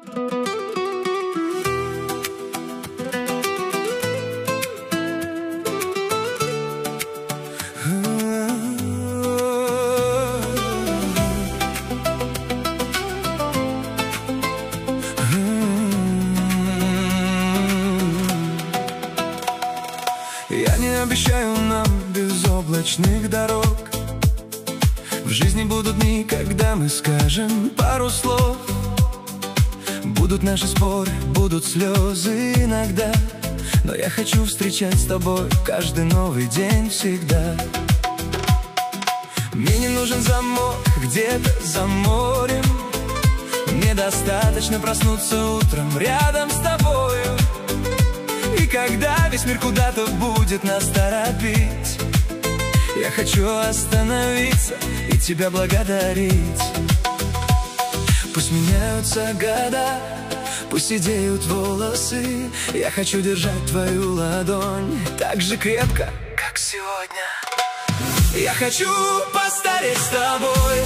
Я не обещаю нам безоблачных дорог. В жизни будут дни, когда мы скажем пару слов. Будут наши споры, будут слезы иногда, но я хочу встречать с тобой каждый новый день всегда. Мне не нужен замок где-то за морем. Мне достаточно проснуться утром рядом с тобою. И когда весь мир куда-то будет нас торопить, я хочу остановиться и тебя благодарить. Пусть меняются года, пусть седеют волосы, я хочу держать твою ладонь так же крепко, как сегодня. Я хочу постареть с тобой,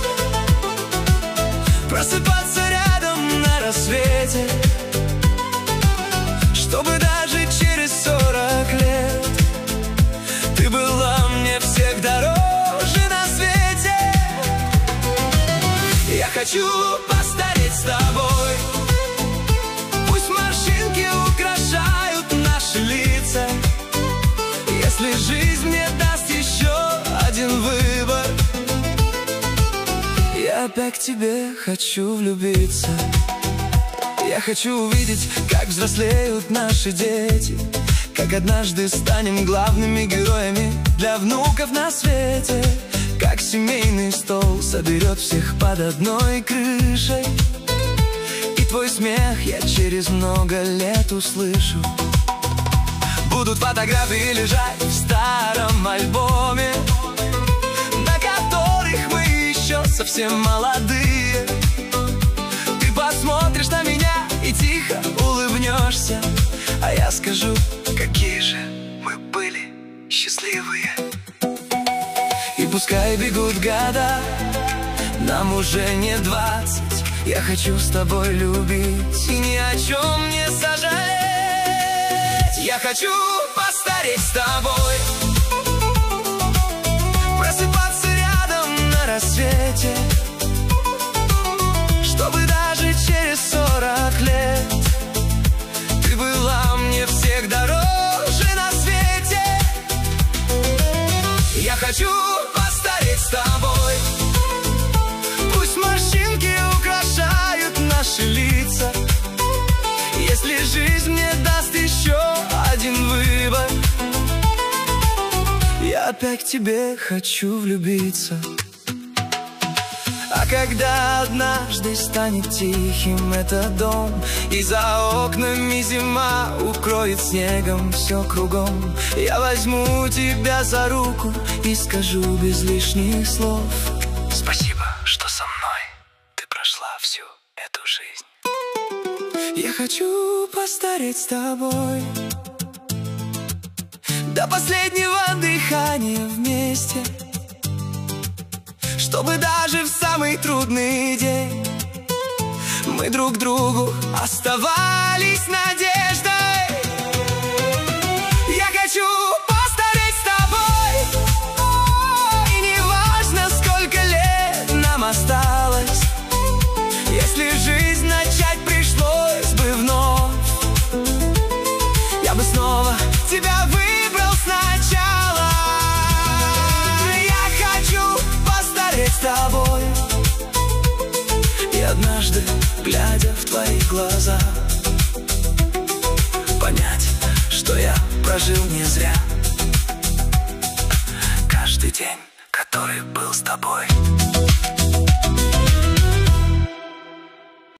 просыпаться рядом на рассвете, чтобы даже через 40 лет ты была мне всех дороже на свете. Я хочу постареть с тобой, пусть морщинки украшают наши лица. Если жизнь мне даст еще один выбор, я опять к тебе хочу влюбиться. Я хочу увидеть, как взрослеют наши дети, как однажды станем главными героями для внуков на свете, как семейный стол соберет всех под одной крышей, и твой смех я через много лет услышу. Будут фотографии лежать в старом альбоме, на которых мы еще совсем молодые. Ты посмотришь на меня и тихо улыбнешься, а я скажу, какие же мы были счастливые. И пускай бегут года, нам уже не 20, я хочу с тобой любить и ни о чем не сожалеть. Я хочу постареть с тобой, просыпаться рядом на рассвете, чтобы даже через 40 лет ты была мне всех дороже на свете. Я хочу постареть с тобой, пусть морщинки украшают наши лица. Если жизнь мне даст еще один выбор, я опять к тебе хочу влюбиться. А когда однажды станет тихим этот дом, и за окнами зима укроет снегом все кругом, я возьму тебя за руку и скажу без лишних слов: спасибо, что со мной ты прошла всю эту жизнь. Я хочу постареть с тобой до последнего дыхания вместе, чтобы даже в самый трудный день мы друг другу оставались надеждой. Я хочу постареть с тобой, и не важно, сколько лет нам осталось, если жизнь начать пришлось бы вновь, я бы снова тебя выбрал сначала. Я хочу постареть с тобой, и однажды, глядя в твои глаза, понять, что я прожил не зря каждый день, который был с тобой.